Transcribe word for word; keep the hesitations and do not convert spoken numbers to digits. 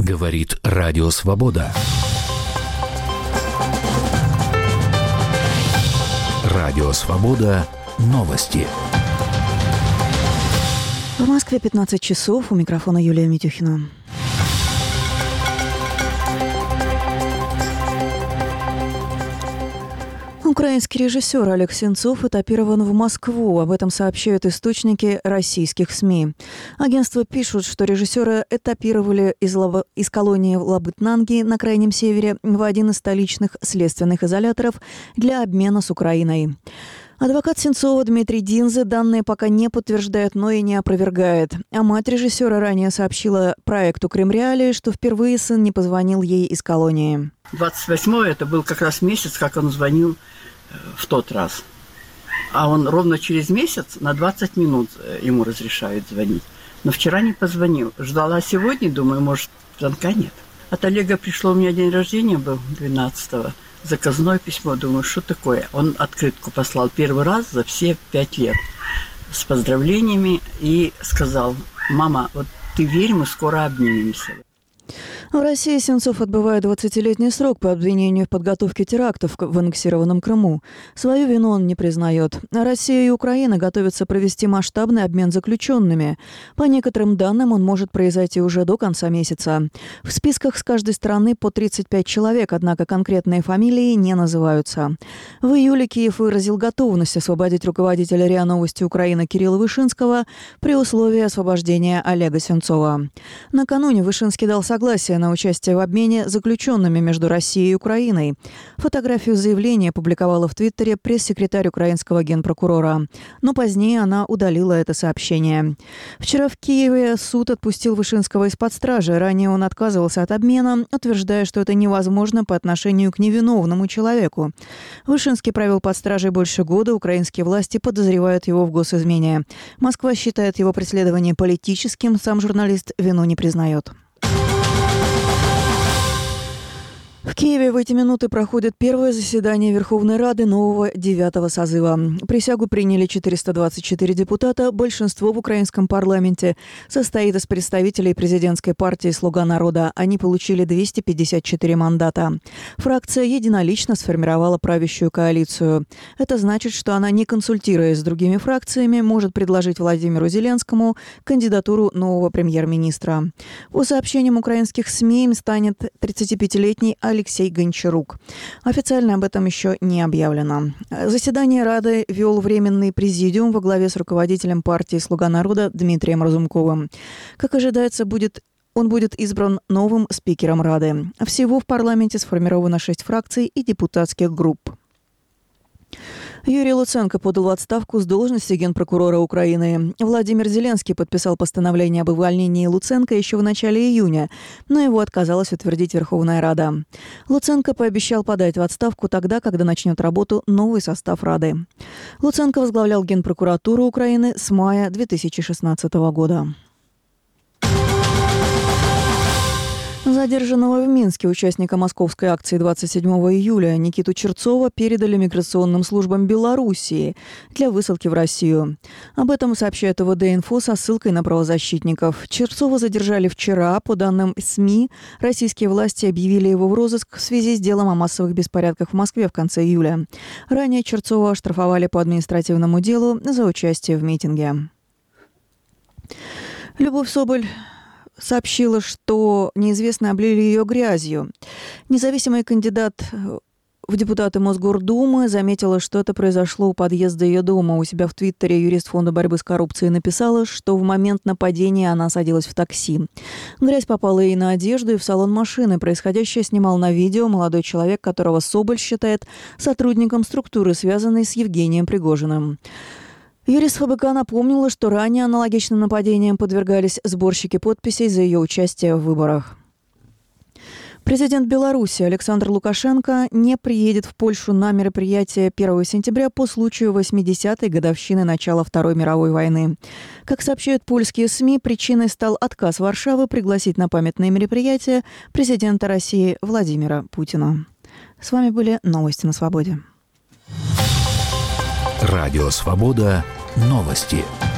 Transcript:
Говорит Радио Свобода. Радио Свобода. Новости. В Москве пятнадцать часов. У микрофона Юлия Митюхина. Украинский режиссер Олег Сенцов этапирован в Москву. Об этом сообщают источники российских СМИ. Агентства пишут, что режиссера этапировали из, лаб... из колонии Лабытнанги на Крайнем Севере в один из столичных следственных изоляторов для обмена с Украиной. Адвокат Сенцова Дмитрий Динзе данные пока не подтверждает, но и не опровергает. А мать режиссера ранее сообщила проекту «Кремреалии», что впервые сын не позвонил ей из колонии. двадцать восьмого это был как раз месяц, как он звонил в тот раз. А он ровно через месяц на двадцать минут ему разрешают звонить. Но вчера не позвонил. Ждала сегодня, думаю, может, звонка нет. От Олега пришло, у меня день рождения был двенадцатого. Заказное письмо, думаю, что такое? Он открытку послал первый раз за все пять лет с поздравлениями и сказал: мама, вот ты верь, мы скоро обнимемся. В России Сенцов отбывает двадцатилетний срок по обвинению в подготовке терактов в аннексированном Крыму. Свою вину он не признает. Россия и Украина готовятся провести масштабный обмен заключенными. По некоторым данным, он может произойти уже до конца месяца. В списках с каждой стороны по тридцать пять человек, однако конкретные фамилии не называются. В июле Киев выразил готовность освободить руководителя РИА Новости Украины Кирилла Вышинского при условии освобождения Олега Сенцова. Накануне Вышинский дал согласие на участие в обмене заключенными между Россией и Украиной. Фотографию заявления опубликовала в Твиттере пресс-секретарь украинского генпрокурора. Но позднее она удалила это сообщение. Вчера в Киеве суд отпустил Вышинского из-под стражи. Ранее он отказывался от обмена, утверждая, что это невозможно по отношению к невиновному человеку. Вышинский провел под стражей больше года. Украинские власти подозревают его в госизмене. Москва считает его преследование политическим. Сам журналист вину не признает. В Киеве в эти минуты проходит первое заседание Верховной Рады нового девятого созыва. Присягу приняли четыреста двадцать четыре депутата. Большинство в украинском парламенте состоит из представителей президентской партии «Слуга народа». Они получили двести пятьдесят четыре мандата. Фракция единолично сформировала правящую коалицию. Это значит, что она, не консультируясь с другими фракциями, может предложить Владимиру Зеленскому кандидатуру нового премьер-министра. По сообщениям украинских СМИ, им станет тридцатипятилетний Алексей Гончарук. Официально об этом еще не объявлено. Заседание Рады вел Временный президиум во главе с руководителем партии «Слуга народа» Дмитрием Разумковым. Как ожидается, будет он будет избран новым спикером Рады. Всего в парламенте сформировано шесть фракций и депутатских групп. Юрий Луценко подал в отставку с должности генпрокурора Украины. Владимир Зеленский подписал постановление об увольнении Луценко еще в начале июня, но его отказалась утвердить Верховная Рада. Луценко пообещал подать в отставку тогда, когда начнет работу новый состав Рады. Луценко возглавлял Генпрокуратуру Украины с мая две тысячи шестнадцатого года. Задержанного в Минске участника московской акции двадцать седьмого июля Никиту Черцова передали миграционным службам Белоруссии для высылки в Россию. Об этом сообщает ОВД-инфо со ссылкой на правозащитников. Черцова задержали вчера. По данным СМИ, российские власти объявили его в розыск в связи с делом о массовых беспорядках в Москве в конце июля. Ранее Черцова оштрафовали по административному делу за участие в митинге. Любовь Соболь сообщила, что неизвестные облили ее грязью. Независимый кандидат в депутаты Мосгордумы заметила, что это произошло у подъезда ее дома. У себя в Твиттере юрист Фонда борьбы с коррупцией написала, что в момент нападения она садилась в такси. Грязь попала ей на одежду и в салон машины. Происходящее снимал на видео молодой человек, которого Соболь считает сотрудником структуры, связанной с Евгением Пригожиным. Юрист ФБК напомнила, что ранее аналогичным нападениям подвергались сборщики подписей за ее участие в выборах. Президент Беларуси Александр Лукашенко не приедет в Польшу на мероприятие первого сентября по случаю восьмидесятой годовщины начала Второй мировой войны. Как сообщают польские СМИ, причиной стал отказ Варшавы пригласить на памятное мероприятие президента России Владимира Путина. С вами были новости на Свободе. Радио Свобода. Новости.